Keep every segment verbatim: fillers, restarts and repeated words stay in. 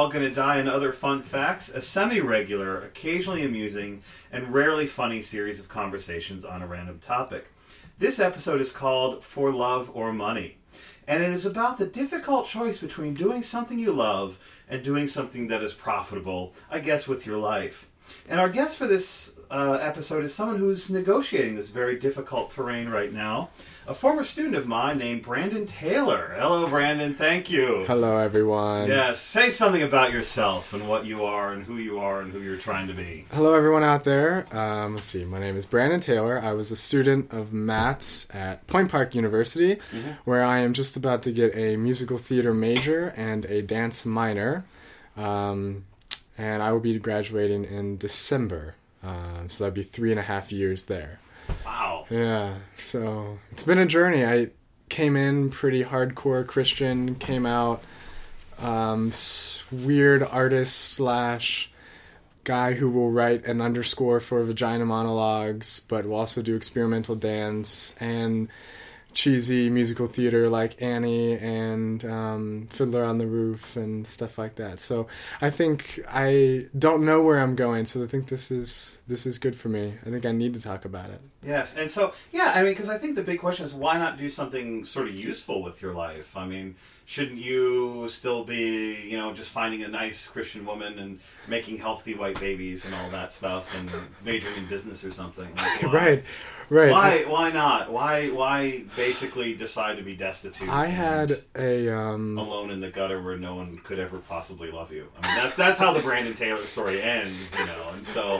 All Gonna Die and Other Fun Facts, a semi-regular, occasionally amusing, and rarely funny series of conversations on a random topic. This episode is called For Love or Money, and it is about the difficult choice between doing something you love and doing something that is profitable, I guess, with your life. And our guest for this uh, episode is someone who's negotiating this very difficult terrain right now. A former student of mine named Brandon Taylor. Hello, Brandon. Thank you. Hello, everyone. Yes. Say something about yourself and what you are and who you are and who you're trying to be. Hello, everyone out there. Um, let's see. My name is Brandon Taylor. I was a student of Matt's at Point Park University, mm-hmm. where I am just about to get a musical theater major and a dance minor. Um, and I will be graduating in December. Um, so that'd be three and a half years there. Wow. Yeah, so it's been a journey. I came in pretty hardcore Christian, came out um, weird artist slash guy who will write an underscore for vagina monologues, but will also do experimental dance and cheesy musical theater like Annie and um, Fiddler on the Roof and stuff like that. So I think I don't know where I'm going, so I think this is this is good for me. I think I need to talk about it. Yes, and so, yeah, I mean, because I think the big question is why not do something sort of useful with your life? I mean, shouldn't you still be, you know, just finding a nice Christian woman and making healthy white babies and all that stuff and majoring in business or something? Like, why, right, right. Why Why not? Why Why basically decide to be destitute? I had a... Um, alone in the gutter where no one could ever possibly love you. I mean, that's, that's how the Brandon Taylor story ends, you know, and so...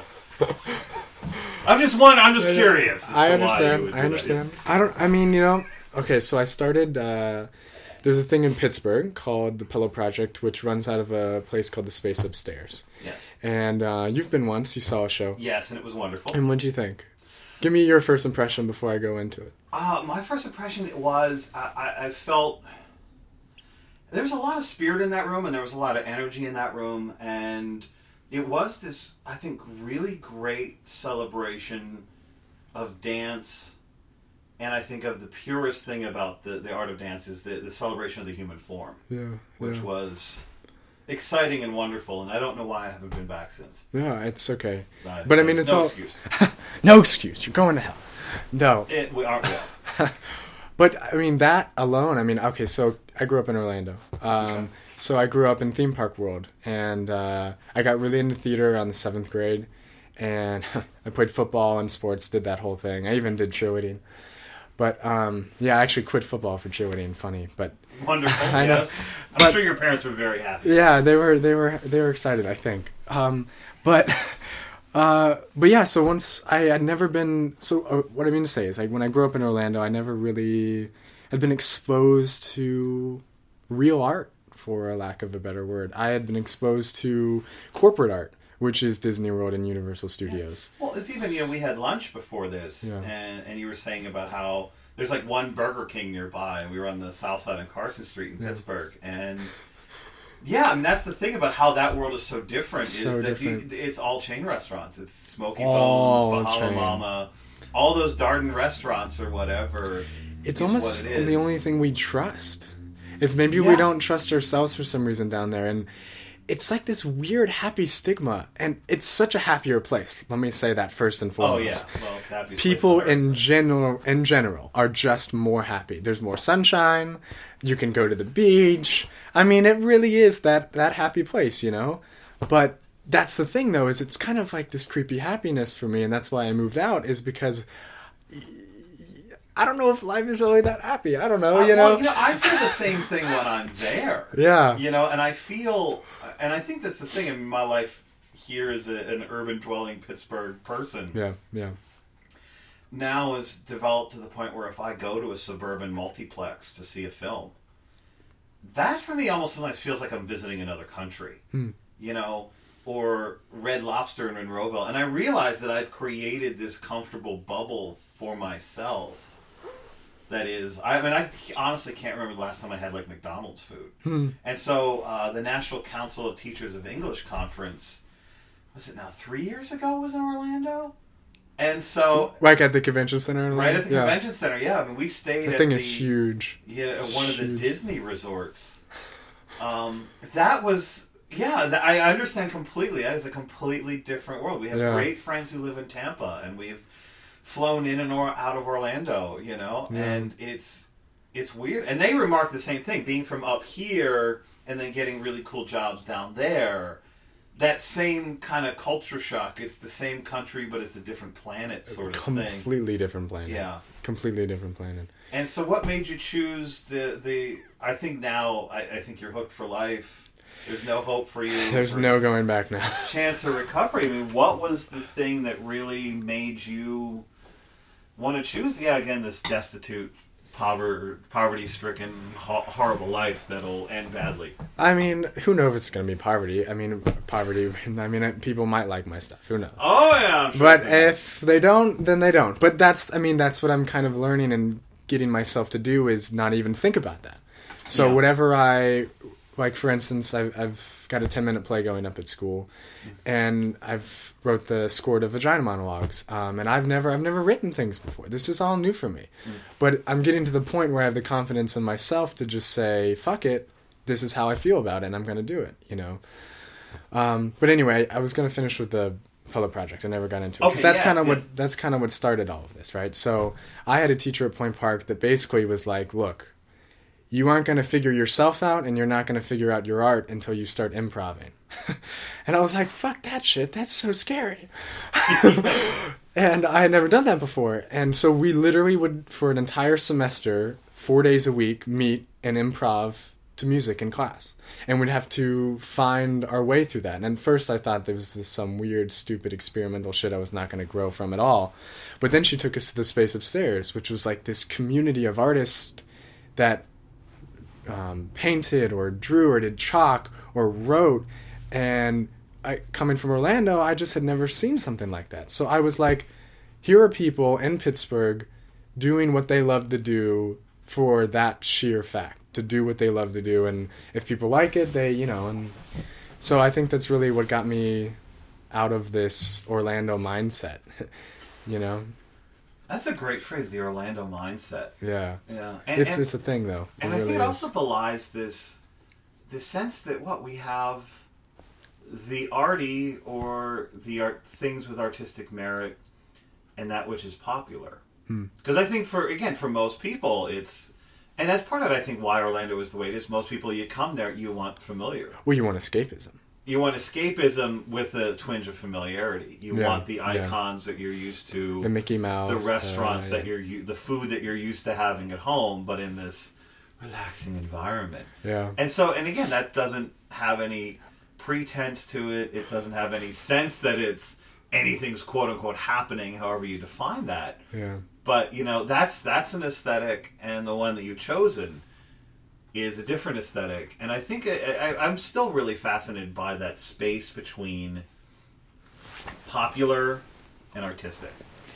I'm just one. I'm just curious. As I to understand. Why you would I do understand. that. I don't. I mean, you know. Okay, so I started. Uh, there's a thing in Pittsburgh called the Pillow Project, which runs out of a place called the Space Upstairs. Yes. And uh, you've been once. You saw a show. Yes, and it was wonderful. And what'd you think? Give me your first impression before I go into it. Uh, my first impression was I, I, I felt there was a lot of spirit in that room, and there was a lot of energy in that room, and. It was this, I think, really great celebration of dance, and I think of the purest thing about the, the art of dance is the, the celebration of the human form, yeah, which yeah. was exciting and wonderful, and I don't know why I haven't been back since. Yeah, it's okay. Uh, but I mean, it's no all... excuse. No excuse. You're going to hell. No. It, we aren't well. But, I mean, that alone, I mean, okay, so I grew up in Orlando. Um, okay. So I grew up in theme park world, and uh, I got really into theater around the seventh grade, and I played football and sports, did that whole thing. I even did cheerleading. But, um, yeah, I actually quit football for cheerleading, funny, but... Wonderful, yes. I'm but, sure your parents were very happy. Yeah, they were, they were, they were excited, I think. Um, but... Uh, but yeah, so once I had never been, so uh, what I mean to say is like when I grew up in Orlando, I never really had been exposed to real art, for a lack of a better word. I had been exposed to corporate art, which is Disney World and Universal Studios. Yeah. Well, it's even, you know, we had lunch before this, yeah. and, and you were saying about how there's like one Burger King nearby, and we were on the south side on Carson Street in yeah. Pittsburgh, and... Yeah, I mean, that's the thing about how that world is so different, is so that different. You, it's all chain restaurants. It's Smoky all Bones, Bahama chain. Mama, all those Darden restaurants or whatever. It's almost it the only thing we trust. It's maybe yeah. we don't trust ourselves for some reason down there, and it's like this weird happy stigma, and it's such a happier place. Let me say that first and foremost. Oh yeah, well, it's happy. People in general, in general, are just more happy. There's more sunshine. You can go to the beach. I mean, it really is that that happy place, you know. But that's the thing, though, is it's kind of like this creepy happiness for me, and that's why I moved out. Is because I don't know if life is really that happy. I don't know, you uh, know. Well, you know, I feel the same thing when I'm there. Yeah. You know, and I feel, and I think that's the thing in my life here as a, an urban dwelling Pittsburgh person. Yeah, yeah. Now is developed to the point where if I go to a suburban multiplex to see a film, that for me almost sometimes feels like I'm visiting another country. Hmm. You know, or Red Lobster in Monroeville. And I realize that I've created this comfortable bubble for myself. That is, I mean, I honestly can't remember the last time I had, like, McDonald's food. Hmm. And so uh, the National Council of Teachers of English Conference, was it now three years ago, was in Orlando? And so... Like at the convention center? Right at the yeah. convention center, yeah. I mean, we stayed the at thing the... is huge. Yeah, at it's one huge. of the Disney resorts. Um, that was... Yeah, th- I understand completely. That is a completely different world. We have Yeah. great friends who live in Tampa, and we've flown in and or out of Orlando, you know, Yeah. and it's it's weird. And they remark the same thing, being from up here and then getting really cool jobs down there. That same kind of culture shock. It's the same country, but it's a different planet sort of thing. Completely different planet. Yeah. Completely different planet. And so what made you choose the... the I think now, I, I think you're hooked for life. There's no hope for you. There's for no going back now. chance of recovery. I mean, what was the thing that really made you want to choose? Yeah, again, this destitute, poverty, poverty-stricken, ho- horrible life that'll end badly. I mean, who knows if it's going to be poverty? I mean, poverty, I mean, people might like my stuff. Who knows? Oh, yeah. I'm sure But they if they don't, then they don't. But that's, I mean, that's what I'm kind of learning and getting myself to do is not even think about that. So Yeah. whatever I... Like, for instance, I've, I've got a ten-minute play going up at school, and I've wrote the score to Vagina Monologues, um, and I've never I've never written things before. This is all new for me. Mm. But I'm getting to the point where I have the confidence in myself to just say, fuck it, this is how I feel about it, and I'm going to do it, you know? Um, but anyway, I was going to finish with the Pella Project. I never got into it. 'Cause Okay, that's yes, kind of yes. what that's kind of what started all of this, right? So I had a teacher at Point Park that basically was like, look, you aren't going to figure yourself out, and you're not going to figure out your art until you start improvising. And I was like, fuck that shit. That's so scary. And I had never done that before. And so we literally would, for an entire semester, four days a week, meet and improv to music in class. And we'd have to find our way through that. And at first I thought there was this, some weird, stupid, experimental shit I was not going to grow from at all. But then she took us to the space upstairs, which was like this community of artists that Um, painted or drew or did chalk or wrote, and I, coming from Orlando, I just had never seen something like that. So I was like, here are people in Pittsburgh doing what they love to do for that sheer fact, to do what they love to do, and if people like it, they, you know, and so I think that's really what got me out of this Orlando mindset, you know? That's a great phrase, the Orlando mindset. Yeah. Yeah. And, It's and, it's a thing, though. It and I really think it is. also belies this this sense that what we have the arty or the art things with artistic merit and that which is popular. Because Hmm. I think for again for most people it's and that's part of I think why Orlando is the way it is. Most people you come there you want familiar. Well, you want escapism. You want escapism with a twinge of familiarity. You Yeah, want the yeah. icons that you're used to, The Mickey Mouse. the restaurants uh, that you're, u- the food that you're used to having at home, but in this relaxing environment. Yeah. And so, and again, that doesn't have any pretense to it. It doesn't have any sense that it's anything's quote unquote happening, however you define that. Yeah. But you know, that's that's an aesthetic, and the one that you've chosen is a different aesthetic. And I think I, I, I'm still really fascinated by that space between popular and artistic.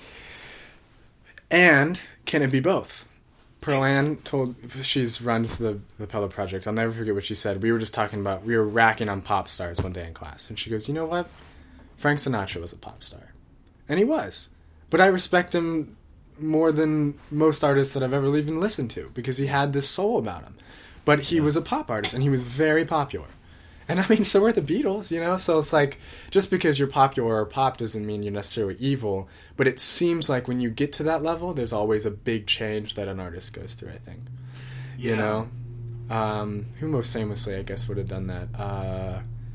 And can it be both? Pearl Ann told, she's runs the the Pella Project. I'll never forget what she said. We were just talking about, we were racking on pop stars one day in class. And she goes, you know what? Frank Sinatra was a pop star. And he was. But I respect him more than most artists that I've ever even listened to because he had this soul about him. But he was a pop artist and he was very popular. And I mean, so were the Beatles, you know? So it's like, just because you're popular or pop doesn't mean you're necessarily evil. But it seems like when you get to that level, there's always a big change that an artist goes through, I think. Yeah. You know? Um, who most famously, I guess, would have done that? Uh,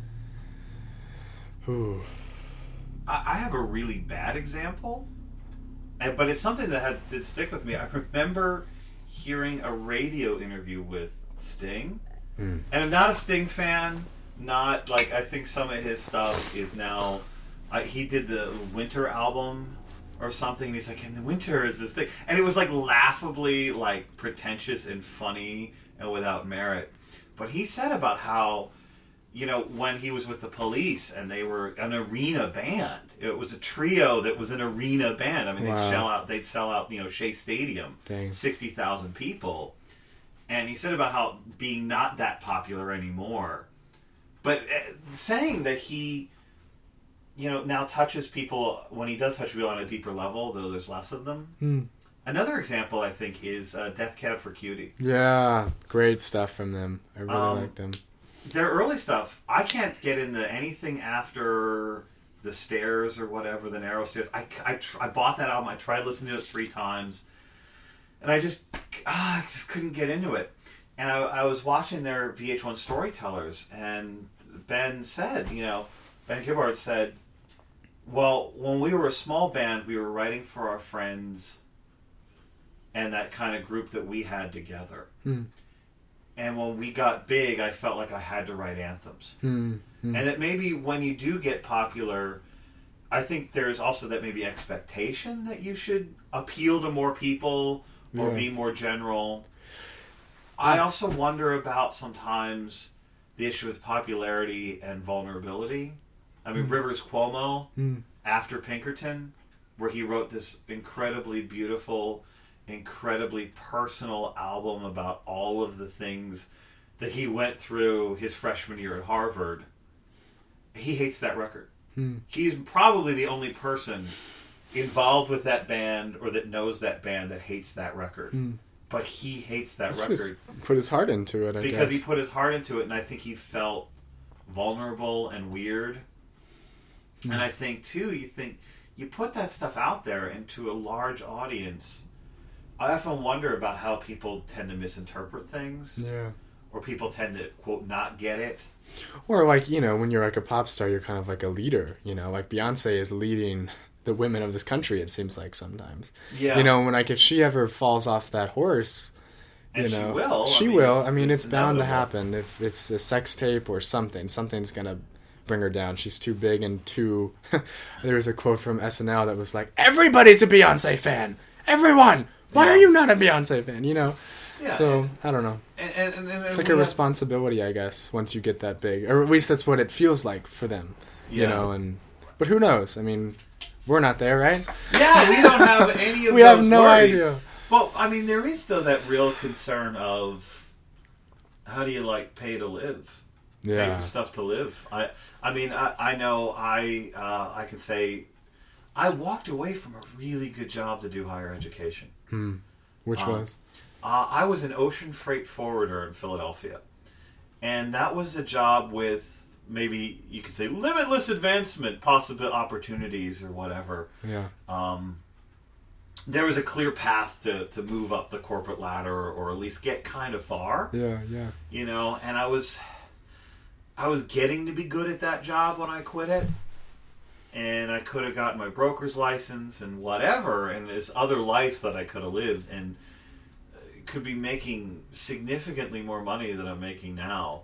who? I I have a really bad example, and- but it's something that had, did stick with me. I remember hearing a radio interview with Sting, Mm. and I'm not a Sting fan. Not like I think some of his stuff is now. Uh, he did the Winter album or something. And he's like, in the winter is this thing, and it was like laughably like pretentious and funny and without merit. But he said about how, you know, when he was with the Police and they were an arena band, it was a trio that was an arena band. I mean, Wow. they'd sell out, they'd sell out, you know, Shea Stadium, Dang. sixty thousand people. And he said about how being not that popular anymore, but uh, saying that he, you know, now touches people when he does touch people on a deeper level, though there's less of them. Mm. Another example, I think, is uh, Death Cab for Cutie. Yeah, great stuff from them. I really Um, like them. their early stuff, I can't get into anything after The Stairs or whatever, The Narrow Stairs. I, I, I bought that album. I tried listening to it three times. And I just, ah, I just couldn't get into it. And I, I was watching their V H one Storytellers, and Ben said, you know, Ben Gibbard said, well, when we were a small band, we were writing for our friends and that kind of group that we had together. Mm. And when we got big, I felt like I had to write anthems. Mm. Mm. And that maybe when you do get popular, I think there's also that maybe expectation that you should appeal to more people or Yeah. be more general. I also wonder about sometimes the issue with popularity and vulnerability. I mean, Mm. Rivers Cuomo, Mm. after Pinkerton, where he wrote this incredibly beautiful, incredibly personal album about all of the things that he went through his freshman year at Harvard, he hates that record. Mm. He's probably the only person involved with that band or that knows that band that hates that record. Mm. But he hates that This record was- put his heart into it, I because guess. he put his heart into it, and I think he felt vulnerable and weird. Mm. And I think, too, you think, you put that stuff out there into a large audience. I often wonder about how people tend to misinterpret things, Yeah. or people tend to, quote, not get it. Or like, you know, when you're like a pop star, you're kind of like a leader, you know, like Beyonce is leading the women of this country, it seems like sometimes. Yeah. You know, when like if she ever falls off that horse, you And she know, will. She I mean, will. it's- I mean, it's, it's bound to inevitable. happen. If it's a sex tape or something, something's gonna bring her down. She's too big and too. There was a quote from S N L that was like, "Everybody's a Beyonce fan. Everyone. Why Yeah. are you not a Beyonce fan?" You know. Yeah, so and- I don't know. And, and, and, and It's like we a have- responsibility, I guess, once you get that big, or at least that's what it feels like for them. You Yeah. know, and but who knows? I mean, we're not there, right? Yeah, we don't have any of We those have no worries. idea. Well, I mean, there is still that real concern of how do you like pay to live, pay Yeah. for stuff to live. I, I mean, I, I know I, uh, I can say, I walked away from a really good job to do higher education. Hmm. Which Um, was? Uh, I was an ocean freight forwarder in Philadelphia, and that was a job with maybe you could say limitless advancement, possible opportunities, or whatever. Yeah. Um, there was a clear path to, to move up the corporate ladder, or at least get kind of far, Yeah. Yeah. you know. And I was, I was getting to be good at that job when I quit it, and I could have gotten my broker's license and whatever, and this other life that I could have lived, and could be making significantly more money than I'm making now.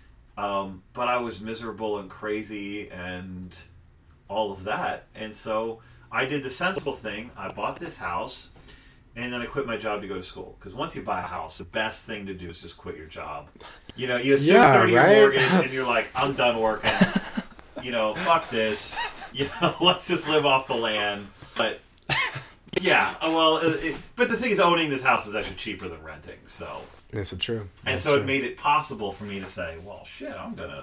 Um, but I was miserable and crazy and all of that. And so I did the sensible thing. I bought this house, and then I quit my job to go to school. Because once you buy a house, the best thing to do is just quit your job. You know, you assume Yeah, thirty-year right? mortgage, and you're like, I'm done working. You know, fuck this. You know, let's just live off the land. But yeah, uh, well, it, it, but the thing is, owning this house is actually cheaper than renting. So, This is true. and That's so true. it made it possible for me to say, well, shit, I'm gonna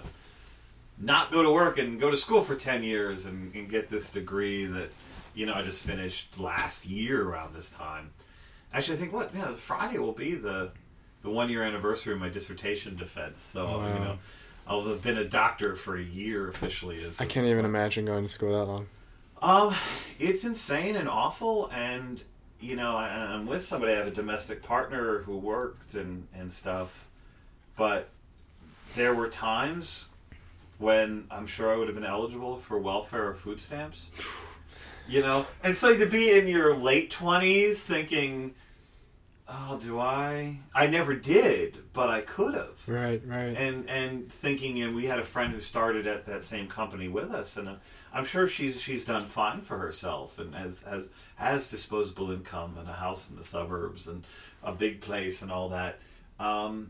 not go to work and go to school for ten years and, and get this degree that, you know, I just finished last year around this time. Actually, I think what yeah, Friday will be the the one year anniversary of my dissertation defense. So Wow. you know, I'll have been a doctor for a year officially. As I can't even imagine going to school that long. Um, it's insane and awful, and you know, I, I'm with somebody. I have a domestic partner who worked and and stuff, but there were times when I'm sure I would have been eligible for welfare or food stamps. You know, and so to be in your late twenties thinking, "Oh, do I?" I never did, but I could have. Right. Right. And and thinking, and we had a friend who started at that same company with us, and uh, I'm sure she's she's done fine for herself, and has has has disposable income and a house in the suburbs and a big place and all that. Um,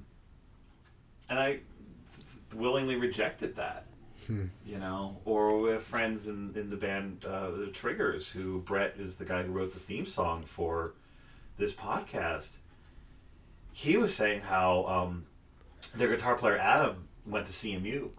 and I willingly rejected that. Hmm. You know, or we have friends in, in the band, uh, the Triggers, who Brett is the guy who wrote the theme song for this podcast. He was saying how um, their guitar player Adam went to C M U,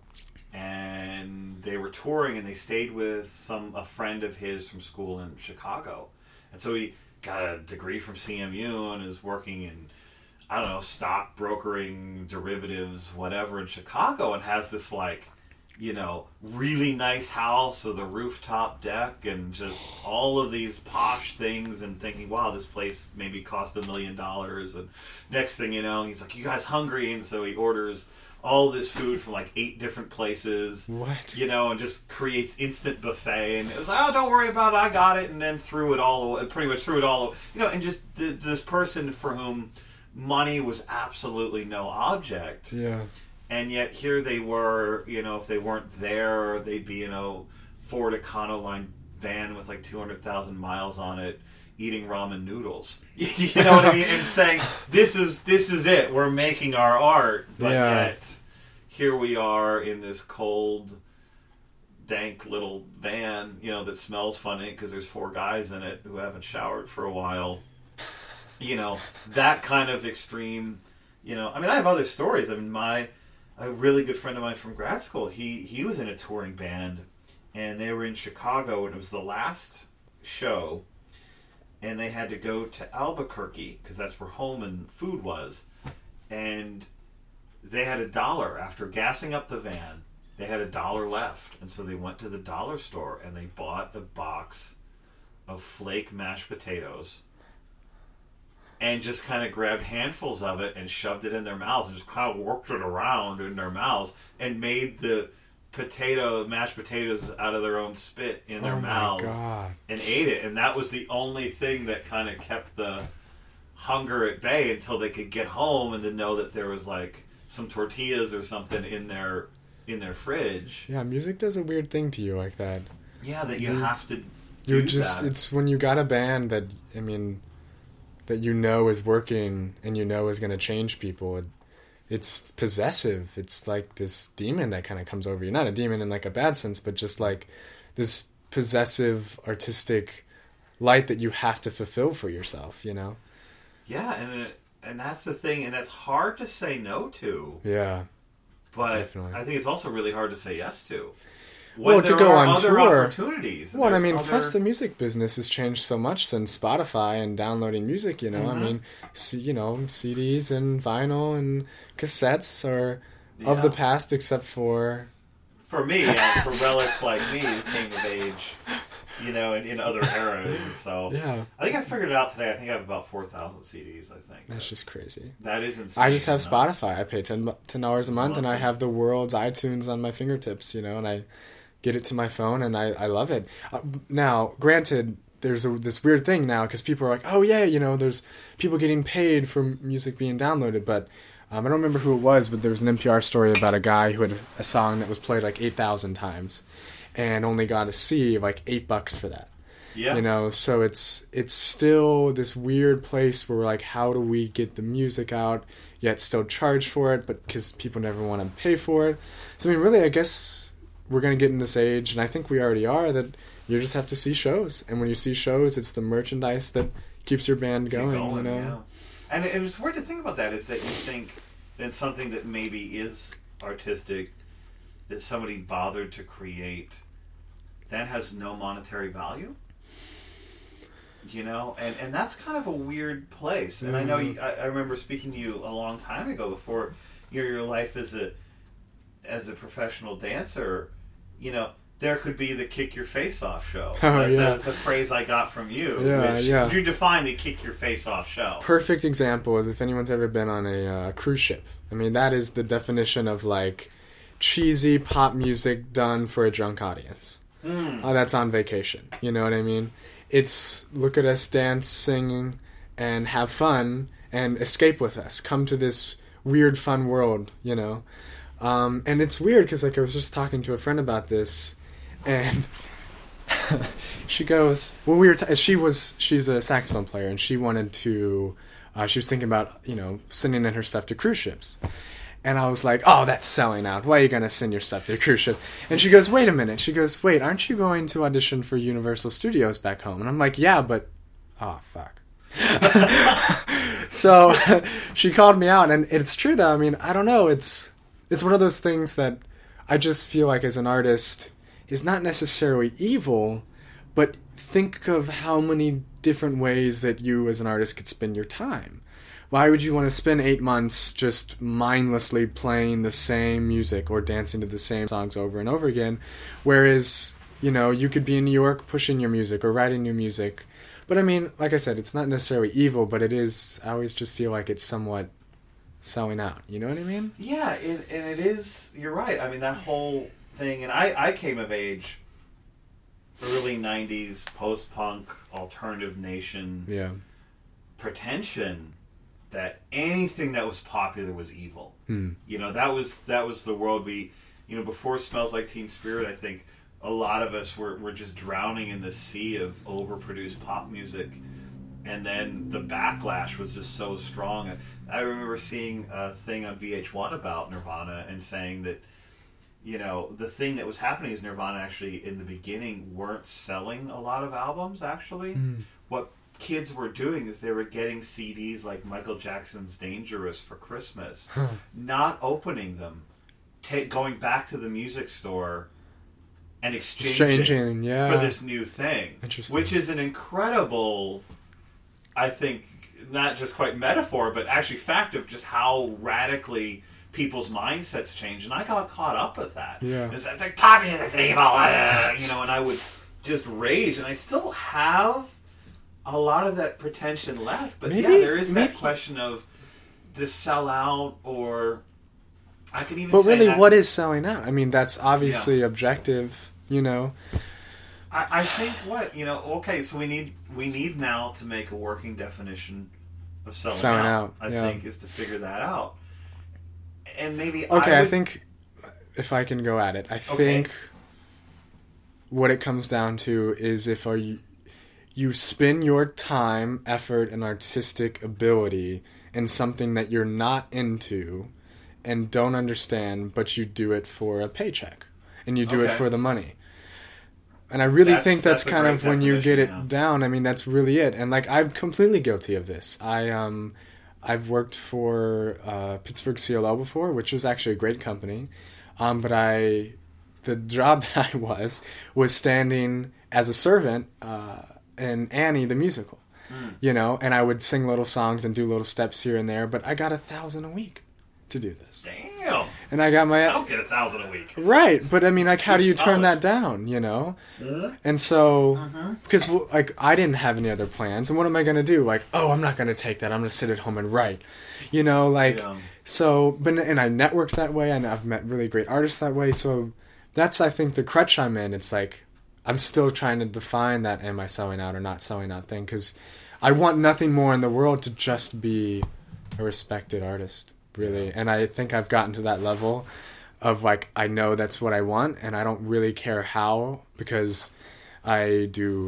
and they were touring, and they stayed with some a friend of his from school in Chicago, and so he got a degree from C M U and is working in I don't know, stock brokering, derivatives, whatever in Chicago, and has this like, you know, really nice house with a rooftop deck and just all of these posh things, and thinking, wow, this place maybe cost a million dollars. And next thing you know, he's like, you guys hungry? And so he orders all this food from like eight different places. What? You know, and just creates instant buffet. And it was like, oh, don't worry about it, I got it. And then threw it all away, pretty much threw it all away. You know, and just th- this person for whom money was absolutely no object. Yeah. And yet here they were, you know, if they weren't there, they'd be in a Ford Econoline van with like two hundred thousand miles on it, eating ramen noodles. You know what I mean? And saying, this is this is it, we're making our art. But Yeah. yet, here we are in this cold, dank little van, you know, that smells funny because there's four guys in it who haven't showered for a while. You know, that kind of extreme, you know. I mean, I have other stories. I mean, my... a really good friend of mine from grad school, he, he was in a touring band, and they were in Chicago, and it was the last show, and they had to go to Albuquerque, because that's where home and food was, and they had a dollar. After gassing up the van, they had a dollar left, and so they went to the dollar store, and they bought a box of flake mashed potatoes, and just kind of grabbed handfuls of it and shoved it in their mouths and just kind of worked it around in their mouths and made the potato, mashed potatoes out of their own spit in their Oh my mouths God. and ate it. And that was the only thing that kind of kept the hunger at bay until they could get home and then know that there was like some tortillas or something in their in their fridge. Yeah, music does a weird thing to you like that. Yeah, that you You- have to do You're just, that. it's when you got a band that, I mean, that you know is working and you know is going to change people. It, it's possessive. It's like this demon that kind of comes over you. Not a demon in like a bad sense, but just like this possessive artistic light that you have to fulfill for yourself, you know? Yeah, and it, and that's the thing, and it's hard to say no to. Yeah. But Definitely. I think it's also really hard to say yes to. Well, When to there go are on other tour. opportunities. and Well, I there's mean, other- plus the music business has changed so much since Spotify and downloading music, you know? I Mhm. mean, see, you know, C Ds and vinyl and cassettes are of the Yeah. past except for... For me, and for relics like me who came of age, you know, in, in other eras. And so Yeah, I think I figured it out today. I think I have about four thousand C Ds, I think. that's just crazy. That is insane. I just have enough. Spotify. I pay ten dollars a It's month, and I monthly. have the world's iTunes on my fingertips, you know, and I get it to my phone, and I, I love it. Uh, now, granted, there's a, this weird thing now, because people are like, oh, yeah, you know, there's people getting paid for music being downloaded, but um, I don't remember who it was, but there was an N P R story about a guy who had a song that was played like eight thousand times, and only got a C of like eight bucks for that. Yeah. You know, so it's it's still this weird place where we're like, how do we get the music out, yet still charge for it, but because people never want to pay for it. So, I mean, really, I guess we're going to get in this age, and I think we already are, that you just have to see shows. And when you see shows, it's the merchandise that keeps your band Keep going, you know? yeah. And it, it was weird to think about that, is that you think that something that maybe is artistic, that somebody bothered to create, that has no monetary value. You know, and, and that's kind of a weird place. And I know you, I, I remember speaking to you a long time ago before your your life as a as a professional dancer. You know, there could be the kick your face off show. Oh, that's, yeah. that's a phrase I got from you. Yeah, which, yeah. Could you define the kick your face off show? Perfect example is if anyone's ever been on a uh, cruise ship. I mean, that is the definition of, like, cheesy pop music done for a drunk audience. Mm. Oh, that's on vacation. You know what I mean? It's look at us dance, singing, and have fun, and escape with us. Come to this weird, fun world, you know? Um, and it's weird because, like, I was just talking to a friend about this, and she goes, well, we were, t- she was, she's a saxophone player, and she wanted to, uh, she was thinking about, you know, sending in her stuff to cruise ships. And I was like, oh, that's selling out. Why are you going to send your stuff to a cruise ship? And she goes, wait a minute. She goes, wait, aren't you going to audition for Universal Studios back home? And I'm like, yeah, but, oh, fuck. So she called me out, and it's true, though. I mean, I don't know. It's it's one of those things that I just feel like as an artist is not necessarily evil, but think of how many different ways that you as an artist could spend your time. Why would you want to spend eight months just mindlessly playing the same music or dancing to the same songs over and over again? Whereas, you know, you could be in New York pushing your music or writing new music. But I mean, like I said, it's not necessarily evil, but it is, I always just feel like it's somewhat selling out. You know what I mean? Yeah, it, and it is, you're right. I mean, that whole thing, and I, I came of age early nineties, post-punk, alternative nation Yeah. pretension that anything that was popular was evil. Hmm. You know, that was that was the world we, you know, before Smells Like Teen Spirit, I think a lot of us were, were just drowning in the sea of overproduced pop music. And then the backlash was just so strong. I remember seeing a thing on V H one about Nirvana and saying that, you know, the thing that was happening is Nirvana actually, in the beginning, weren't selling a lot of albums, actually. Hmm. What kids were doing is they were getting C Ds like Michael Jackson's Dangerous for Christmas, not opening them, ta- going back to the music store and exchanging, Exchanging, yeah. for this new thing. Interesting. Which is an incredible, I think, not just quite metaphor, but actually fact of just how radically people's mindsets change. And I got caught up with that. Yeah. It's, it's like, pop music's evil, uh, you know, and I would just rage. And I still have a lot of that pretension left. But maybe, yeah, there is maybe. that question of to sell out, or I could even But say really, that, what is selling out? I mean, that's obviously yeah. objective, you know. I, I think what, you know, okay, so we need we need now to make a working definition of selling, selling out, out I yeah. think, is to figure that out. And maybe Okay, I, I would, think, if I can go at it, I Okay. think what it comes down to is if are you, you spend your time, effort, and artistic ability in something that you're not into and don't understand, but you do it for a paycheck. And you do Okay. it for the money. And I really That's- think that's, that's a kind great of when you get it definition, yeah. down. I mean, that's really it. And like, I'm completely guilty of this. I um, I've worked for uh, Pittsburgh C L O before, which was actually a great company. Um, but I, the job that I was was standing as a servant uh, in Annie the musical. Mm. You know, and I would sing little songs and do little steps here and there. But I got a thousand a week to do this. Damn. And I got my I don't get a thousand a week. right, but I mean, like, how do you It's turn college. that down? You know, Mhm. and so Mhm. because w- like I didn't have any other plans, and what am I gonna do? Like, oh, I'm not gonna take that. I'm gonna sit at home and write. You know, like Yeah. so. But and I networked that way, and I've met really great artists that way. So that's I think the crutch I'm in. It's like I'm still trying to define that am I selling out or not selling out thing, because I want nothing more in the world to just be a respected artist, really. And I think I've gotten to that level of like I know that's what I want, and I don't really care how, because I do.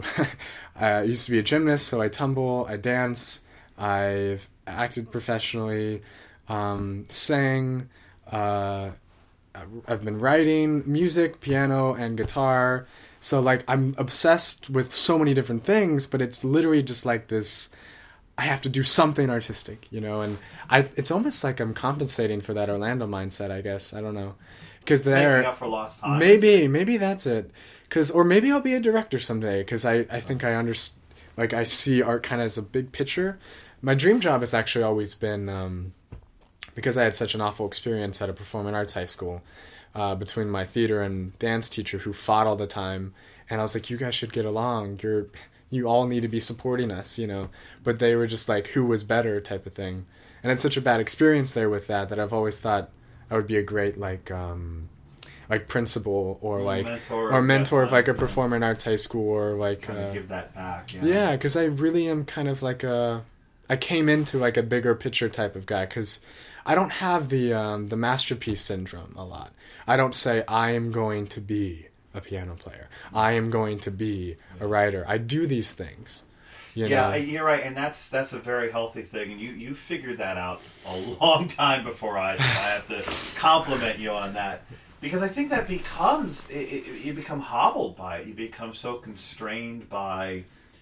I used to be a gymnast, so I tumble, I dance, I've acted professionally, um, sang. Uh, I've been writing music, piano, and guitar. So like I'm obsessed with so many different things, but it's literally just like this. I have to do something artistic, you know, and I. It's almost like I'm compensating for that Orlando mindset, I guess. I don't know, because there. Making up for lost time. Maybe, maybe that's it. Cause, or maybe I'll be a director someday. Because I, I think I understand. Like I see art kind of as a big picture. My dream job has actually always been um, because I had such an awful experience at a performing arts high school uh, between my theater and dance teacher who fought all the time, and I was like, you guys should get along. You're you all need to be supporting us, you know. But they were just like, who was better type of thing. And it's such a bad experience there with that that I've always thought I would be a great like um, like principal or like mentor or of mentor of that like a kind. performing arts high school or like Kind uh, of give that back. Yeah. yeah, because I really am kind of like a I came into like a bigger picture type of guy because I don't have the um, the masterpiece syndrome a lot. I don't say I am going to be a piano player. I am going to be a writer. I do these things. You yeah, know? you're right, and that's that's a very healthy thing, and you, you figured that out a long time before I. I have to compliment you on that, because I think that becomes it, it, you become hobbled by it. You become so constrained by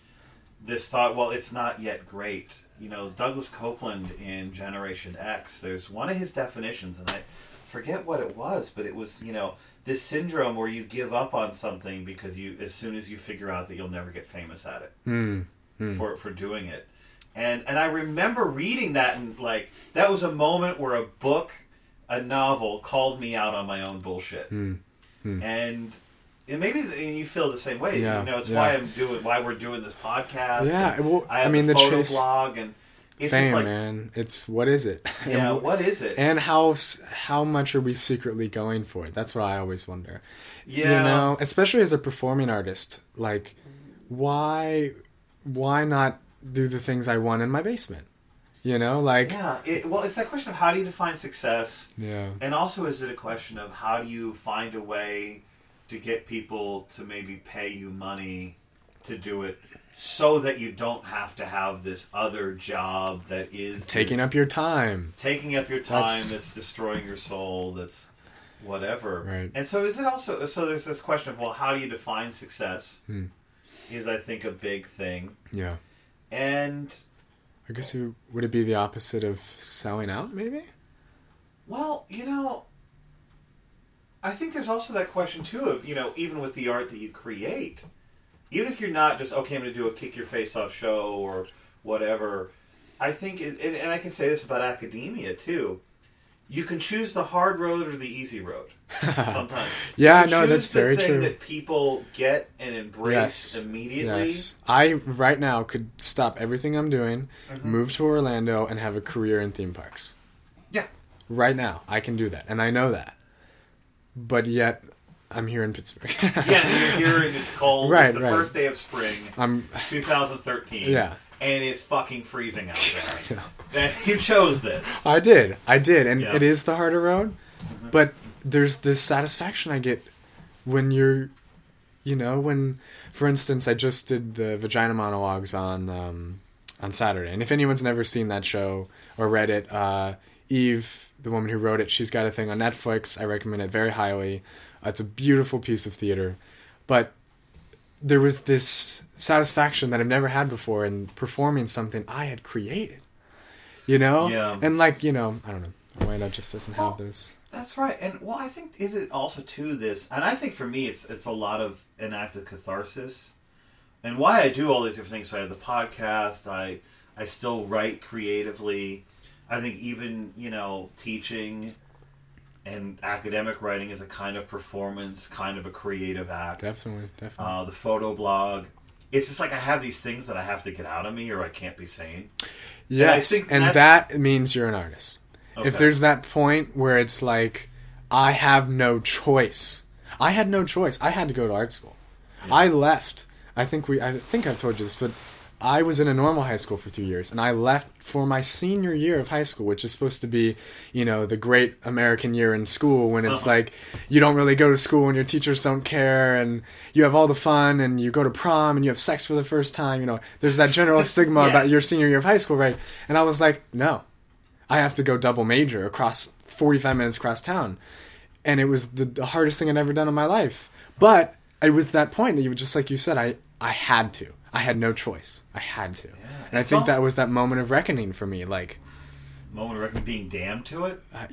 this thought. Well, it's not yet great. You know, Douglas Copeland in Generation X. There's one of his definitions, and I forget what it was, but it was you know this syndrome where you give up on something because you as soon as you figure out that you'll never get famous at it. Mm. Mm. For for doing it, And and I remember reading that, and like that was a moment where a book, a novel, called me out on my own bullshit. Mm. Mm. And and maybe you feel the same way. Yeah, you know, it's yeah. why I'm doing why we're doing this podcast. Yeah, well, I have I mean, the the photo chase- blog, and it's Fame, just like, man. It's what is it? yeah, and, what is it? and how s- how much are we secretly going for it? That's what I always wonder. Yeah, You know, especially as a performing artist, like why why not do the things I want in my basement? You know, like yeah. It, well, it's that question of how do you define success, yeah. and also is it a question of how do you find a way to get people to maybe pay you money to do it, so that you don't have to have this other job that is Taking this, up your time. taking up your time. That's- That's destroying your soul. That's whatever. Right. And so is it also? So there's this question of well, how do you define success? Hmm. Is I think a big thing. Yeah. And I guess it, would it be the opposite of selling out, maybe? well, you know, I think there's also that question too of, you know, even with the art that you create, even if you're not just okay, I'm going to do a kick your face off show or whatever. I think, it, and, and I can say this about academia too. You can choose the hard road or the easy road. Sometimes, Yeah, you no, choose that's the very thing true. that people get and embrace Yes. immediately. Yes. I, right now, could stop everything I'm doing, Mhm. move to Orlando, and have a career in theme parks. Yeah. Right now, I can do that, and I know that. But yet, I'm here in Pittsburgh. Yeah, and you're here and it's cold. Right, It's the right. first day of spring, I'm, twenty thirteen. yeah. And it's fucking freezing out there. Yeah. And you chose this. I did. I did. And Yeah. it is the harder road. But there's this satisfaction I get when you're, you know, when, for instance, I just did the Vagina Monologues on um, on Saturday. And if anyone's never seen that show or read it, uh, Eve, the woman who wrote it, she's got a thing on Netflix. I recommend it very highly. Uh, it's a beautiful piece of theater. But there was this satisfaction that I've never had before in performing something I had created. You know? Yeah. And like, you know, I don't know. Orlando just doesn't Well, have those. That's right. And, well, I think, is it also, too, this... And I think, for me, it's it's a lot of an act of catharsis. And why I do all these different things. So I have the podcast. I, I still write creatively. I think even, you know, teaching and academic writing is a kind of performance, kind of a creative act. Definitely, definitely. Uh, the photo blog. It's just like I have these things that I have to get out of me or I can't be sane. yes, think and that's- that means you're an artist. Okay. If there's that point where it's like, I have no choice. I had no choice. I had to go to art school. Yeah. I left. I think we. I think I've told you this, but I was in a normal high school for three years, and I left for my senior year of high school, which is supposed to be, you know, the great American year in school when it's Uh-huh. like you don't really go to school and your teachers don't care, and you have all the fun, and you go to prom and you have sex for the first time. You know, there's that general stigma Yes. about your senior year of high school, right? And I was like, no, I have to go double major across forty-five minutes across town. And it was the, the hardest thing I'd ever done in my life. But it was that point that you, just like you said, I, I had to. I had no choice. I had to. And I it's think all- that was that moment of reckoning for me. Like, Moment of reckoning, being damned to it. I,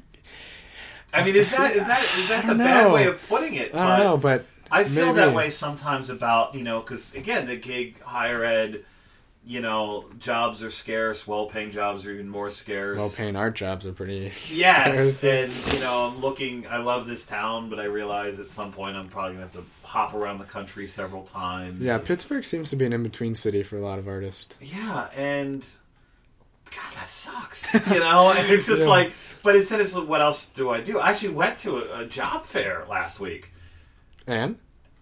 I mean, is that is that that's a don't bad know. way of putting it? I don't know, but I feel maybe. that way sometimes about, you know, because again, the gig higher ed, you know, jobs are scarce. Well-paying jobs are even more scarce. Well-paying art jobs are pretty... Yes, scarce. and you know, I'm looking. I love this town, but I realize at some point I'm probably gonna have to hop around the country several times. Yeah, Pittsburgh seems to be an in-between city for a lot of artists. Yeah, and God, that sucks. You know, and it's just Yeah. like. But instead, it's what else do I do? I actually went to a, a job fair last week. And?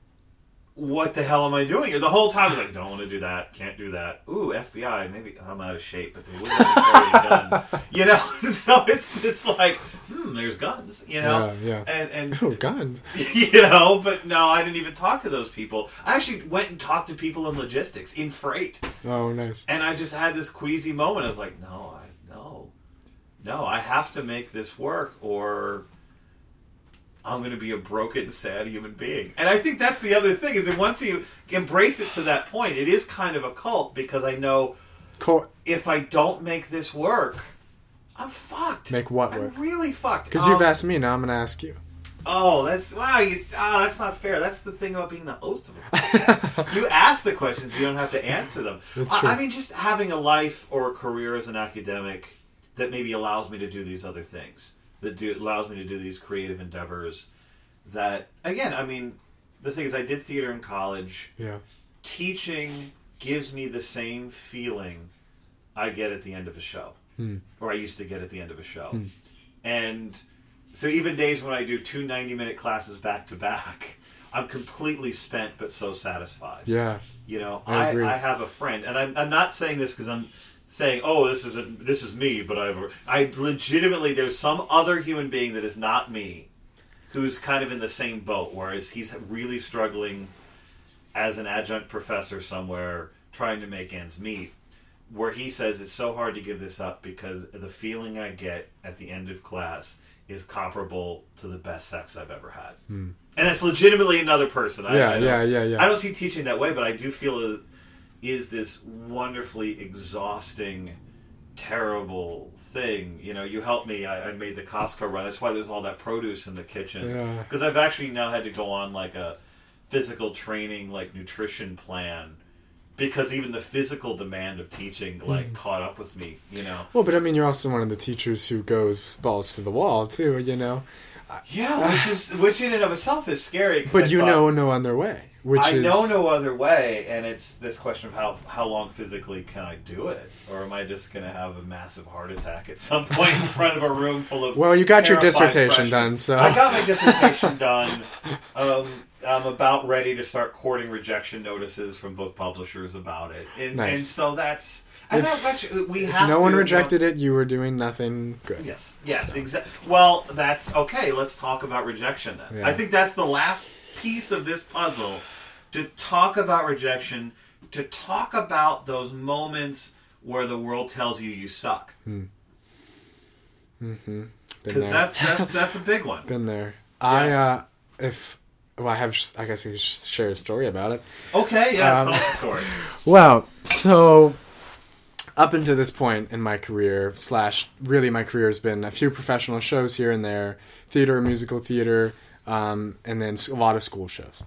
What the hell am I doing here? The whole time I was like, don't want to do that, can't do that. Ooh, F B I, maybe I'm out of shape, but they would let me carry a gun. You know, so it's just like, hmm, there's guns, you know? Yeah, yeah. And, and Oh, guns. you know, but no, I didn't even talk to those people. I actually went and talked to people in logistics, in freight. Oh, nice. And I just had this queasy moment. I was like, no, I, no, no, I have to make this work or I'm going to be a broken, sad human being. And I think that's the other thing, is that once you embrace it to that point, it is kind of a cult, because I know Cool. if I don't make this work, I'm fucked. Make what work? I'm really fucked. Because Um, you've asked me, now I'm going to ask you. Oh, that's wow! You, oh, that's not fair. That's the thing about being the host of a You ask the questions, you don't have to answer them. That's true. I, I mean, just having a life or a career as an academic that maybe allows me to do these other things, that do, allows me to do these creative endeavors. That again, I mean, the thing is, I did theater in college. Yeah. Teaching gives me the same feeling I get at the end of a show, hmm. or I used to get at the end of a show, hmm. and. So even days when I do two ninety-minute classes back to back, I'm completely spent but so satisfied. Yeah, you know, I, I, agree. I have a friend, and I'm, I'm not saying this because I'm saying, oh, this is a, this is me, but I've I legitimately there's some other human being that is not me, who's kind of in the same boat, whereas he's really struggling as an adjunct professor somewhere trying to make ends meet. Where he says it's so hard to give this up because the feeling I get at the end of class is comparable to the best sex I've ever had. Hmm. And it's legitimately another person. I, yeah, I yeah, yeah, yeah. I don't see teaching that way, but I do feel it is this wonderfully exhausting, terrible thing. You know, you helped me. I, I made the Costco run. That's why there's all that produce in the kitchen. Yeah. Because I've actually now had to go on like a physical training, like nutrition plan. Because even the physical demand of teaching, like, mm. caught up with me, you know. Well, but I mean, you're also one of the teachers who goes balls to the wall too, you know. Yeah, which is which in and of itself is scary. But I you thought, know no other way. Which I is... know no other way, and it's this question of how how long physically can I do it, or am I just going to have a massive heart attack at some point in front of a room full of well, you got your dissertation freshmen. done, so I got my dissertation done. Um, I'm about ready to start courting rejection notices from book publishers about it, and, nice. and so that's. And if, that, we if have no to, one rejected you know, it, you were doing nothing good. Yes, yes, so. exactly. Well, that's okay. Let's talk about rejection then. Yeah. I think that's the last piece of this puzzle. To talk about rejection, to talk about those moments where the world tells you you suck. Hmm. Mm-hmm. Because that's that's that's a big one. Been there. Yeah. I uh, if well, I have. I guess I could share a story about it. Okay, yes, um, tell us a story. Well, so up until this point in my career, slash, really my career has been a few professional shows here and there, theater, musical theater, um, and then a lot of school shows.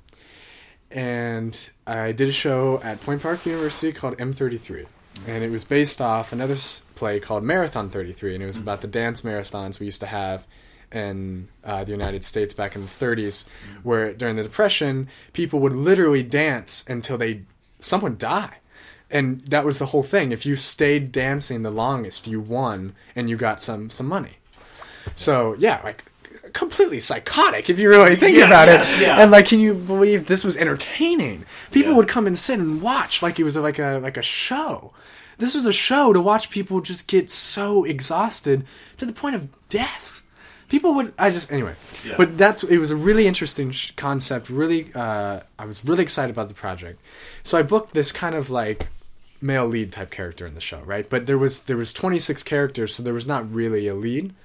And I did a show at Point Park University called M thirty-three. And it was based off another play called Marathon thirty-three. And it was about the dance marathons we used to have in uh, the United States back in the thirties, where during the Depression, people would literally dance until they someone die. And that was the whole thing. If you stayed dancing the longest, you won, and you got some, some money. So, yeah, like, completely psychotic if you really think yeah, about yeah, it. Yeah. And, like, can you believe this was entertaining? People yeah. would come and sit and watch like it was like a like a show. This was a show to watch people just get so exhausted to the point of death. People would, I just, anyway. Yeah. But that's, it was a really interesting sh- concept. Really, uh, I was really excited about the project. So I booked this kind of like male lead type character in the show, right? But there was, there was twenty-six characters, so there was not really a lead.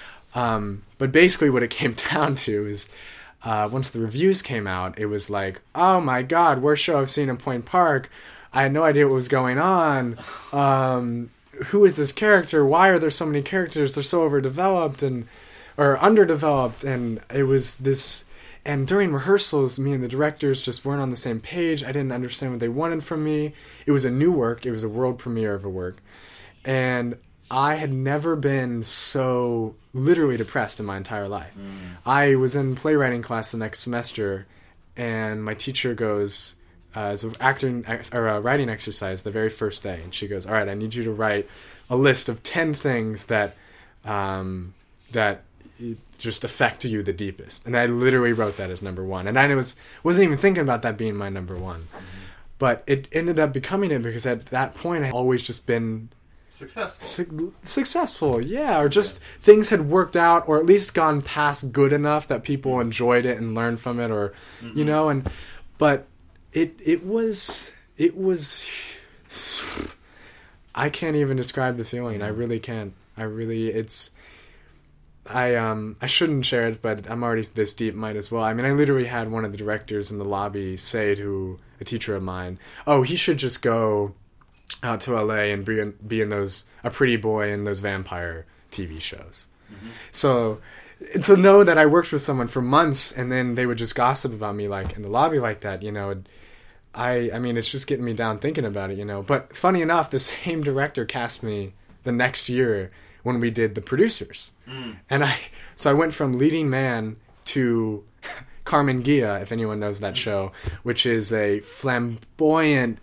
Um, but basically what it came down to is, uh, once the reviews came out, it was like, oh my God, worst show I've seen in Point Park. I had no idea what was going on. Um, who is this character? Why are there so many characters? They're so overdeveloped and, or underdeveloped. And it was this, and during rehearsals, me and the directors just weren't on the same page. I didn't understand what they wanted from me. It was a new work. It was a world premiere of a work. And I had never been so literally depressed in my entire life. Mm. I was in playwriting class the next semester, and my teacher goes, uh, as an acting or a writing exercise the very first day, and she goes, "All right, I need you to write a list of ten things that um, that just affect you the deepest." And I literally wrote that as number one, and I was wasn't even thinking about that being my number one, mm-hmm. but it ended up becoming it because at that point I had always just been Successful. Su- successful, yeah. Or just yeah. things had worked out, or at least gone past good enough that people enjoyed it and learned from it, or, mm-hmm. you know, and, but it, it was, it was, I can't even describe the feeling. I really can't. I really, it's, I, um, I shouldn't share it, but I'm already this deep, might as well. I mean, I literally had one of the directors in the lobby say to a teacher of mine, oh, he should just go out to L A and be in, be in those, a pretty boy in those vampire T V shows. Mm-hmm. So to know that I worked with someone for months and then they would just gossip about me like in the lobby like that, you know, I I mean, it's just getting me down thinking about it, you know. But funny enough, the same director cast me the next year when we did The Producers. Mm. And I so I went from leading man to Carmen Gia, if anyone knows that show, which is a flamboyant,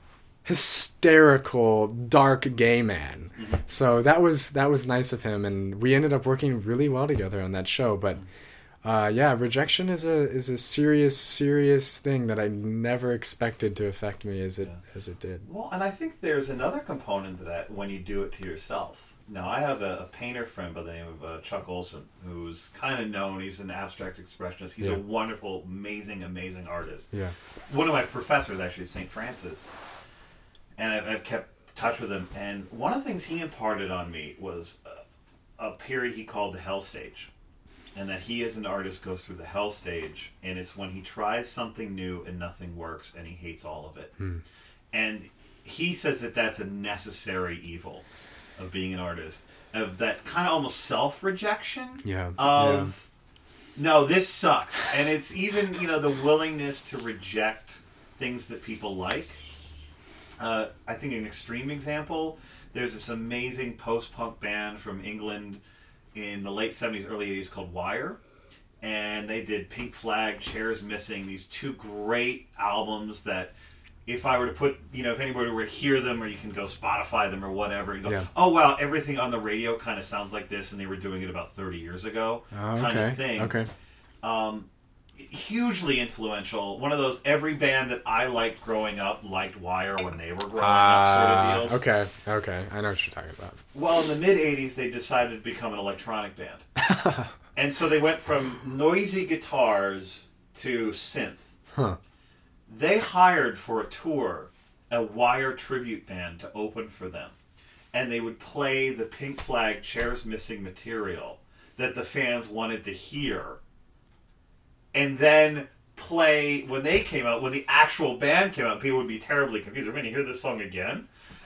hysterical, dark gay man. Mm-hmm. So that was that was nice of him, and we ended up working really well together on that show. But uh, yeah, rejection is a is a serious, serious thing that I never expected to affect me as it yeah. as it did. Well, and I think there's another component to that when you do it to yourself. Now, I have a, a painter friend by the name of uh, Chuck Olson, who's kind of known. He's an abstract expressionist. He's yeah. a wonderful, amazing, amazing artist. Yeah. One of my professors, actually, is Saint Francis. And I've, I've kept touch with him. And one of the things he imparted on me was a, a period he called the hell stage. And that he, as an artist, goes through the hell stage. And it's when he tries something new and nothing works, and he hates all of it. Hmm. And he says that that's a necessary evil of being an artist, of that kind of almost self-rejection yeah. of yeah. no, this sucks. And it's even, you know, the willingness to reject things that people like. Uh, I think an extreme example, there's this amazing post-punk band from England in the late seventies, early eighties called Wire. And they did Pink Flag, Chairs Missing, these two great albums that if I were to put, you know, if anybody were to hear them, or you can go Spotify them or whatever, and go, yeah. oh, wow, everything on the radio kind of sounds like this, and they were doing it about thirty years ago, oh, okay. kind of thing. Okay. Um, hugely influential. One of those, every band that I liked growing up liked Wire when they were growing uh, up sort of deals. Okay, okay. I know what you're talking about. Well, in the mid-eighties, they decided to become an electronic band. And so they went from noisy guitars to synth. Huh. They hired for a tour a Wire tribute band to open for them. And they would play the Pink Flag Chairs Missing material that the fans wanted to hear. And then play, when they came out, when the actual band came out, people would be terribly confused. We're going to hear this song again?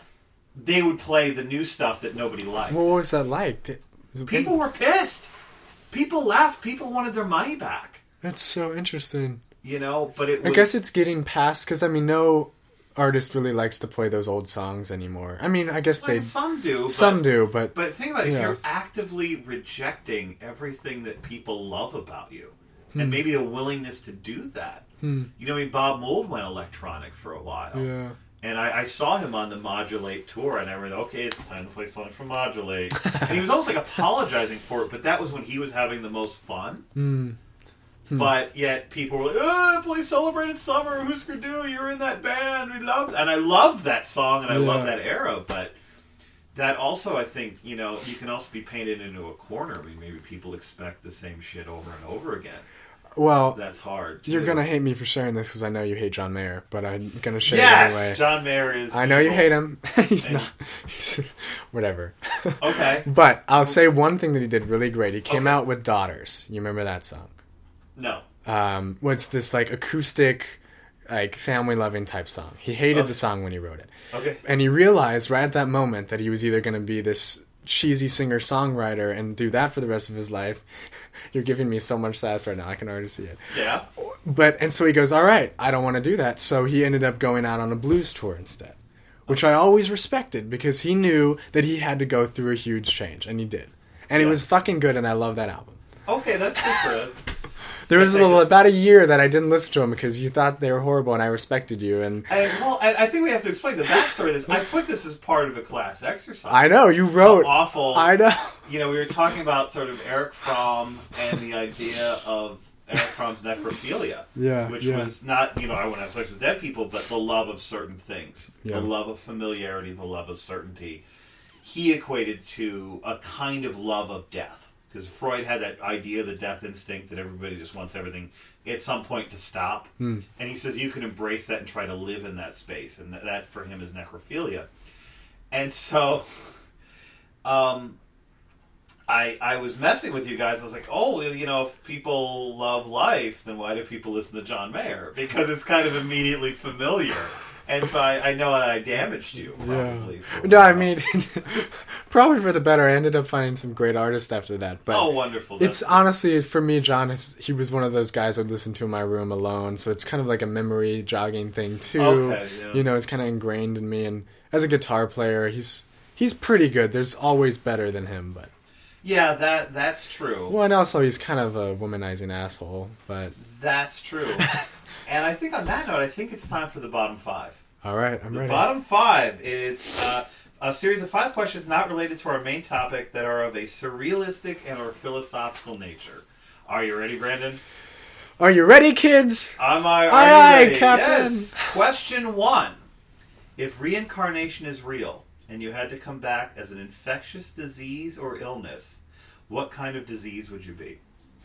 They would play the new stuff that nobody liked. What was that like? People were pissed. People left. People wanted their money back. That's so interesting. You know, but it was... I guess it's getting past, because, I mean, no artist really likes to play those old songs anymore. I mean, I guess well, they... Some do. Some but, do, but... But think about it. Yeah. If you're actively rejecting everything that people love about you, hmm. and maybe a willingness to do that. Hmm. You know, I mean, Bob Mould went electronic for a while. Yeah. And I, I saw him on the Modulate tour, and I went, okay, it's time to play songs from Modulate. And he was almost like apologizing for it, but that was when he was having the most fun. Hmm. Hmm. But yet people were like, oh, play Celebrated Summer, Husker Du, you're in that band, we love that. And I love that song, and I yeah. love that era, but that also, I think, you know, you can also be painted into a corner. I mean, maybe people expect the same shit over and over again. Well, that's hard, too. You're going to hate me for sharing this, because I know you hate John Mayer, but I'm going to share yes, it anyway. Yes, John Mayer is I know evil. You hate him. he's and not... He's, whatever. Okay. But I'll say one thing that he did really great. He came okay. out with Daughters. You remember that song? No. Um, what's this like acoustic, like family loving type song? He hated okay. the song when he wrote it. Okay. And he realized right at that moment that he was either going to be this cheesy singer songwriter and do that for the rest of his life. You're giving me so much sass right now. I can already see it. Yeah. But and so he goes, all right, I don't want to do that. So he ended up going out on a blues tour instead, which I always respected because he knew that he had to go through a huge change, and he did. And yeah. it was fucking good, and I love that album. Okay, that's super. That's... There was a little, about a year that I didn't listen to them because you thought they were horrible and I respected you. And I, well, I, I think we have to explain the backstory of this. I put this as part of a class exercise. I know, you wrote. How awful. I know. You know, we were talking about sort of Eric Fromm and the idea of Eric Fromm's necrophilia. Yeah. Which yeah. was not, you know, I wouldn't have sex with dead people, but the love of certain things. Yeah. The love of familiarity, the love of certainty. He equated to a kind of love of death. Because Freud had that idea, the death instinct, that everybody just wants everything at some point to stop. Mm. And he says you can embrace that and try to live in that space. And that, that for him is necrophilia. And so um, I I was messing with you guys. I was like, oh, you know, if people love life, then why do people listen to John Mayer? Because it's kind of immediately familiar. And so I, I know that I damaged you, probably. Yeah. No, I mean, probably for the better. I ended up finding some great artists after that. But oh, wonderful. That's it's good. Honestly, for me, John, is, he was one of those guys I'd listen to in my room alone. So it's kind of like a memory jogging thing, too. Okay, yeah. You know, it's kind of ingrained in me. And as a guitar player, he's he's pretty good. There's always better than him, but... Yeah, that that's true. Well, and also he's kind of a womanizing asshole, but... That's true. And I think on that note, I think it's time for the bottom five. All right, I'm the ready. The bottom five is uh, a series of five questions not related to our main topic that are of a surrealistic and or philosophical nature. Are you ready, Brandon? Are you ready, kids? Am I, are aye, you aye, ready? Captain. Yes. Question one. If reincarnation is real, and you had to come back as an infectious disease or illness, what kind of disease would you be?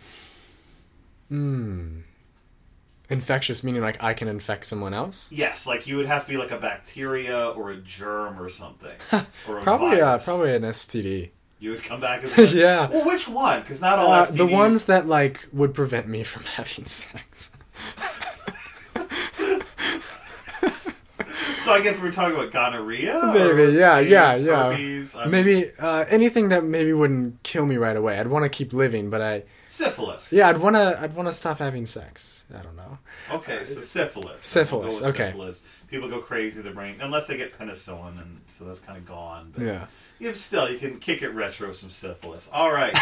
Hmm. Infectious meaning like I can infect someone else? Yes, like you would have to be like a bacteria or a germ or something. Or a probably, uh, virus. probably an S T D. You would come back as a... Yeah. Well, which one? Because not all uh, S T Ds... The ones that like would prevent me from having sex. So I guess we're talking about gonorrhea? Maybe, yeah, AIDS, yeah, yeah. Herpes, I mean, maybe uh, anything that maybe wouldn't kill me right away. I'd want to keep living, but I... Syphilis. Yeah, I'd want to I'd want to stop having sex. I don't know. Okay, so syphilis. Syphilis, We'll go with okay. Syphilis. People go crazy, their brain... Unless they get penicillin, and so that's kind of gone. But Yeah. Yeah, still, you can kick it retro some syphilis. All right.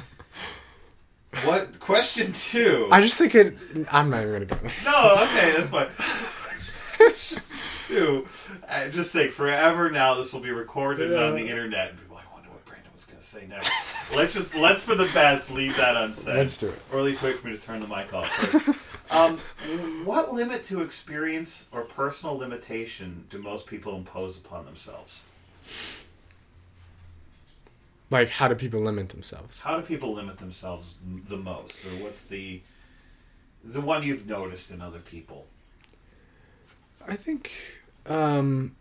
What? Question two. I just think it... I'm not even going to go there. No, okay, that's fine. Question two. Uh, just say forever now this will be recorded Yeah. on the internet. And people, I wonder what Brandon was going to say next. let's just, let's for the best leave that unsaid. Let's do it. Or at least wait for me to turn the mic off first. um, what limit to experience or personal limitation do most people impose upon themselves? Like, how do people limit themselves? How do people limit themselves the most? Or what's the the one you've noticed in other people? I think, um,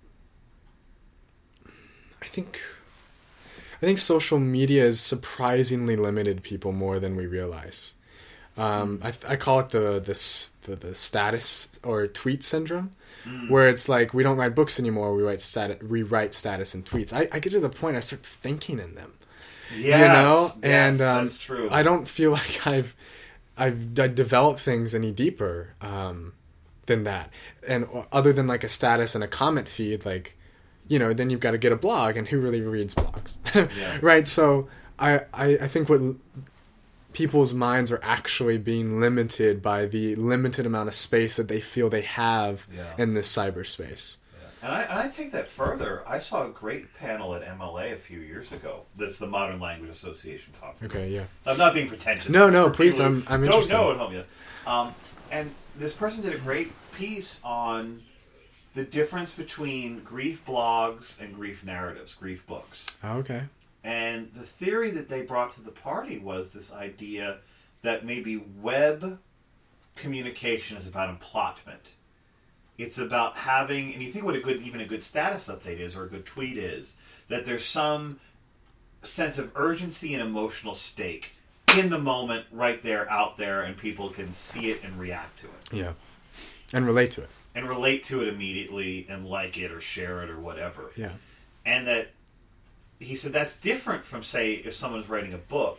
I think, I think social media has surprisingly limited people more than we realize. Um, I, I call it the, the the the status or tweet syndrome, mm. where it's like we don't write books anymore. We write stat rewrite status in tweets. I, I get to the point I start thinking in them. Yes, you know, yes, and um, that's true. I don't feel like I've I've I developed things any deeper um, than that. And other than like a status and a comment feed, like, you know, then you've got to get a blog, and who really reads blogs, Yeah. right? So I, I I think what people's minds are actually being limited by the limited amount of space that they feel they have Yeah. in this cyberspace. And I, and I take that further. I saw a great panel at M L A a few years ago. That's the Modern Language Association conference. Okay, yeah. I'm not being pretentious. No, no, For please, people I'm who I'm don't interested. know at home, yes. Um, and this person did a great piece on the difference between grief blogs and grief narratives, grief books. Oh, okay. And the theory that they brought to the party was this idea that maybe web communication is about emplotment. It's about having, and you think what a good, even a good status update is, or a good tweet is, that there's some sense of urgency and emotional stake in the moment, right there, out there, and people can see it and react to it. Yeah. And relate to it. And relate to it immediately, and like it, or share it, or whatever. Yeah. And that, he said that's different from, say, if someone's writing a book,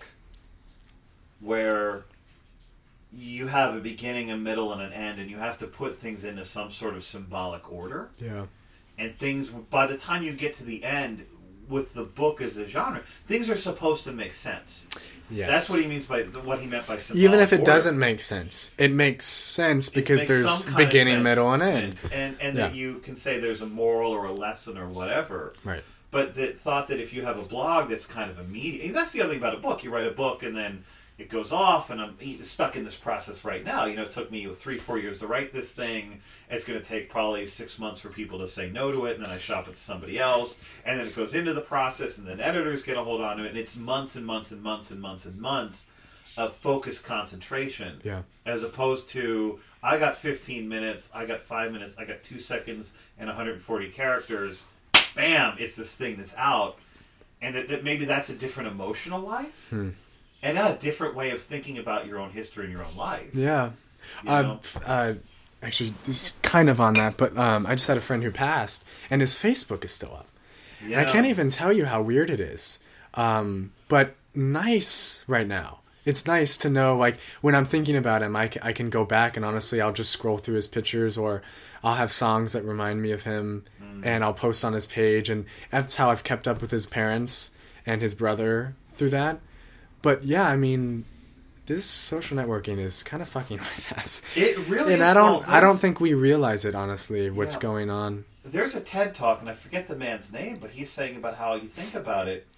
where you have a beginning, a middle, and an end, and you have to put things into some sort of symbolic order. Yeah. And things, by the time you get to the end, with the book as a genre, things are supposed to make sense. Yes. That's what he means by what he meant by symbolic Even if it order. doesn't make sense, it makes sense because It makes there's some kind of beginning, sense. middle, and end. And, and, and Yeah. that you can say there's a moral or a lesson or whatever. Right. But the thought that if you have a blog that's kind of immediate... And that's the other thing about a book. You write a book and then it goes off, and I'm stuck in this process right now. You know, it took me three, four years to write this thing. It's going to take probably six months for people to say no to it, and then I shop it to somebody else. And then it goes into the process, and then editors get a hold on it, and it's months and months and months and months and months of focused concentration. Yeah. As opposed to, I got fifteen minutes, I got five minutes, I got two seconds and one hundred forty characters. Bam! It's this thing that's out. And that, that maybe that's a different emotional life. Hmm. And a different way of thinking about your own history and your own life. Yeah. You Uh, know? uh, actually, this is kind of on that, but um, I just had a friend who passed, and his Facebook is still up. Yeah. And I can't even tell you how weird it is. Um, but nice right now. It's nice to know, like, when I'm thinking about him, I, c- I can go back and honestly, I'll just scroll through his pictures, or I'll have songs that remind me of him, mm. and I'll post on his page, and that's how I've kept up with his parents and his brother through that. But yeah, I mean, this social networking is kind of fucking with us. It really and is. I don't, Well, I don't think we realize it, honestly, what's yeah. going on. There's a TED Talk, and I forget the man's name, but he's saying about how you think about it,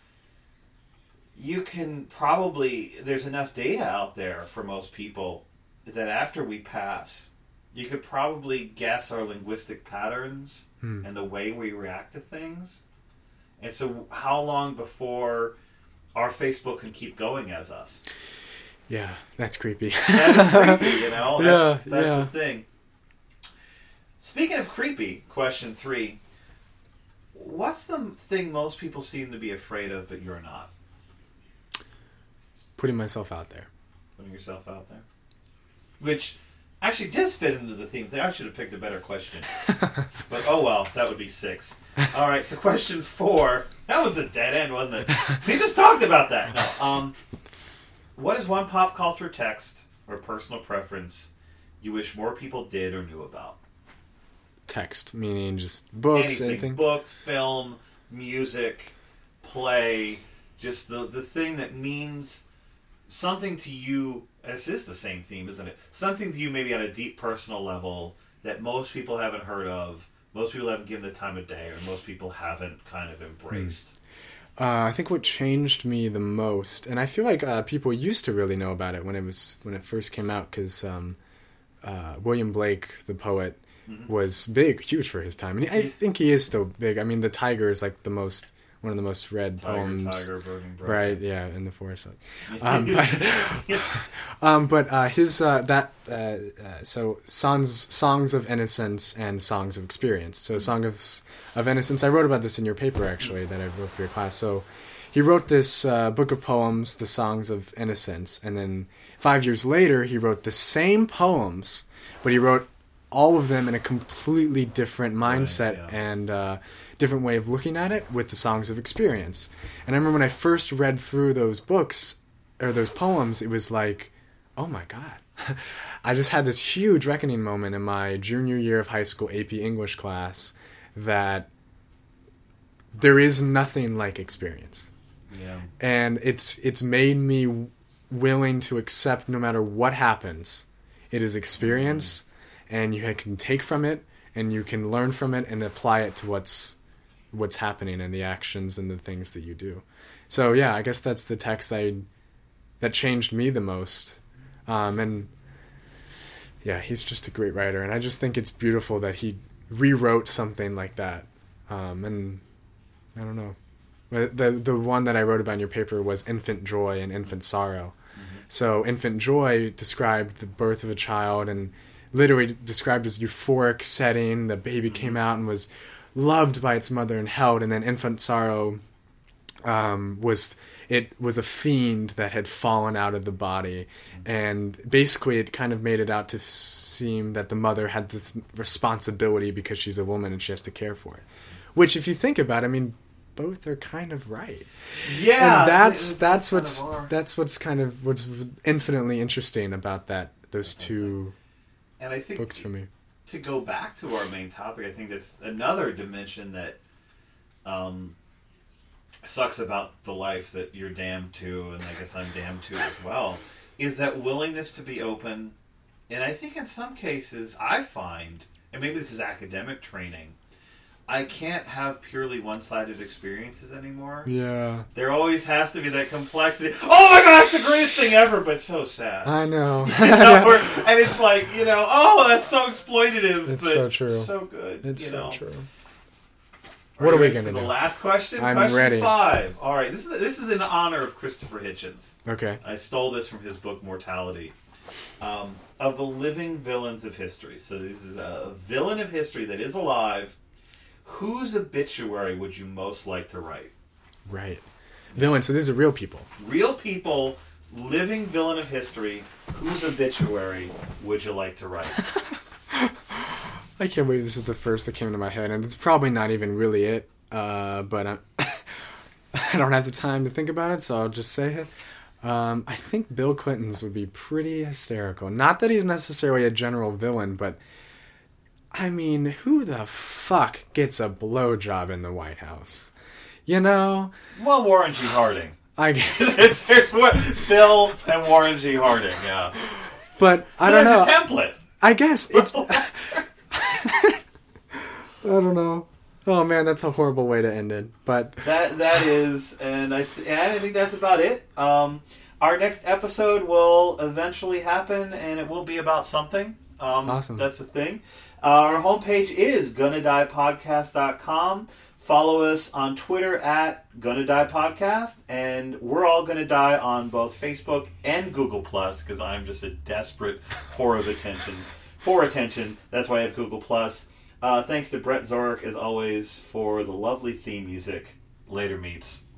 you can probably, there's enough data out there for most people that after we pass, you could probably guess our linguistic patterns hmm. and the way we react to things. And so how long before our Facebook can keep going as us? Yeah, that's creepy. That is creepy, you know? That's, yeah, that's yeah. the thing. Speaking of creepy, question three. What's the thing most people seem to be afraid of, but you're not? Putting myself out there. Putting yourself out there. Which actually does fit into the theme. I should have picked a better question. But oh well, that would be six. All right, so question four. That was a dead end, wasn't it? We just talked about that. No. Um, what is one pop culture text or personal preference you wish more people did or knew about? Text, meaning just books, anything. anything? Book, film, music, play. Just the, the thing that means something to you. This is the same theme, isn't it? Something to you maybe on a deep personal level that most people haven't heard of, most people haven't given the time of day, or most people haven't kind of embraced. Uh, I think what changed me the most, and I feel like uh, people used to really know about it when it was when it first came out, because um, uh, William Blake, the poet, mm-hmm. was big, huge for his time, and I think he is still big. I mean, The Tiger is like the most. One of the most read tiger, poems, tiger, burning bright. Right? Yeah, in the forest. Um, but um, but uh, his uh, that uh, uh, so songs songs of innocence and songs of experience. So Song of of Innocence. I wrote about this in your paper actually that I wrote for your class. So he wrote this uh, book of poems, the Songs of Innocence, and then five years later he wrote the same poems, but he wrote all of them in a completely different mindset right, yeah. and uh, different way of looking at it with the Songs of Experience. And I remember when I first read through those books, or those poems, it was like, oh my God. I just had this huge reckoning moment in my junior year of high school A P English class that there is nothing like experience. Yeah. And it's it's made me willing to accept no matter what happens, it is experience. Mm-hmm. And you can take from it, and you can learn from it, and apply it to what's what's happening and the actions and the things that you do. So yeah, I guess that's the text I that changed me the most. Um, and yeah, he's just a great writer, and I just think it's beautiful that he rewrote something like that. Um, and I don't know, the the one that I wrote about in your paper was infant joy and infant sorrow. Mm-hmm. So infant joy described the birth of a child and literally described as euphoric setting. The baby came out and was loved by its mother and held, and then infant sorrow um, was it was a fiend that had fallen out of the body, and basically it kind of made it out to seem that the mother had this responsibility because she's a woman and she has to care for it. Which, if you think about it, I mean, both are kind of right. Yeah, and that's it, it, that's what's that's what's kind of what's infinitely interesting about that those two. And I think books for me. To go back to our main topic, I think that's another dimension that um, sucks about the life that you're damned to, and I guess I'm damned to as well, is that willingness to be open. And I think in some cases, I find, and maybe this is academic training, I can't have purely one-sided experiences anymore. Yeah. There always has to be that complexity. Oh my gosh, the greatest thing ever, but so sad. I know. You know or, and it's like, you know, oh, that's so exploitative. It's but so true. So good. It's you so know. true. Are what are we going to do? The last question? I'm question ready. five. All right, this is this is in honor of Christopher Hitchens. Okay. I stole this from his book Mortality. Um, of the living villains of history. So this is a villain of history that is alive. Whose obituary would you most like to write? Right. Villain, so these are real people. Real people, living villain of history. Whose obituary would you like to write? I can't believe this is the first that came to my head, and it's probably not even really it. Uh, but I'm, I don't have the time to think about it, so I'll just say it. Um, I think Bill Clinton's would be pretty hysterical. Not that he's necessarily a general villain, but I mean, who the fuck gets a blowjob in the White House? You know? Well, Warren G. Harding. I guess. There's, there's what, Bill and Warren G. Harding, yeah. But so I don't know. So that's a template. I guess it's. I don't know. Oh man, that's a horrible way to end it. But that that is, and I th- and I think that's about it. Um, our next episode will eventually happen, and it will be about something. Um, awesome. That's the thing. Uh, our homepage is gonna die podcast dot com. Follow us on Twitter at Gonna Die Podcast, and we're all gonna die on both Facebook and Google Plus because I'm just a desperate whore of attention for attention. That's why I have Google Plus. Uh, thanks to Brett Zork, as always, for the lovely theme music. Later, meets.